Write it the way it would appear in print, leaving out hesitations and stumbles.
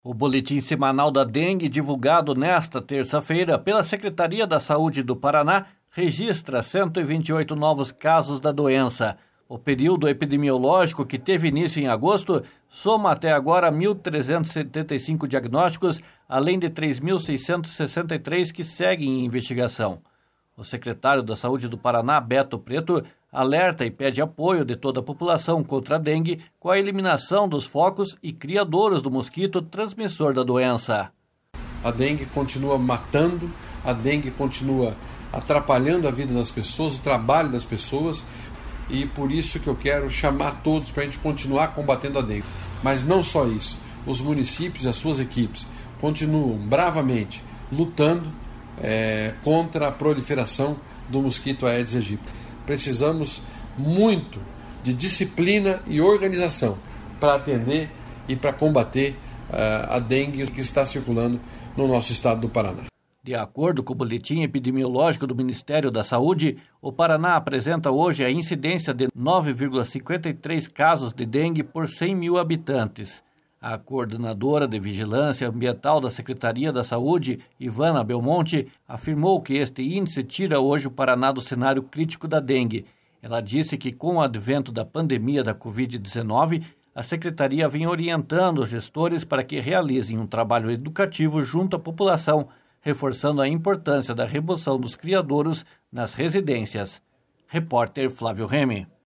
O boletim semanal da dengue, divulgado nesta terça-feira pela Secretaria da Saúde do Paraná, registra 128 novos casos da doença. O período epidemiológico, que teve início em agosto, soma até agora 1.375 diagnósticos, além de 3.663 que seguem em investigação. O secretário da Saúde do Paraná, Beto Preto, alerta e pede apoio de toda a população contra a dengue com a eliminação dos focos e criadouros do mosquito transmissor da doença. A dengue continua matando, a dengue continua atrapalhando a vida das pessoas, o trabalho das pessoas, e por isso que eu quero chamar todos para a gente continuar combatendo a dengue. Mas não só isso, os municípios e as suas equipes continuam bravamente lutando contra a proliferação do mosquito Aedes aegypti. Precisamos muito de disciplina e organização para atender e para combater a dengue que está circulando no nosso estado do Paraná. De acordo com o boletim epidemiológico do Ministério da Saúde, o Paraná apresenta hoje a incidência de 9,53 casos de dengue por 100 mil habitantes. A coordenadora de Vigilância Ambiental da Secretaria da Saúde, Ivana Belmonte, afirmou que este índice tira hoje o Paraná do cenário crítico da dengue. Ela disse que, com o advento da pandemia da Covid-19, a Secretaria vem orientando os gestores para que realizem um trabalho educativo junto à população, reforçando a importância da remoção dos criadouros nas residências. Repórter Flávio Remy.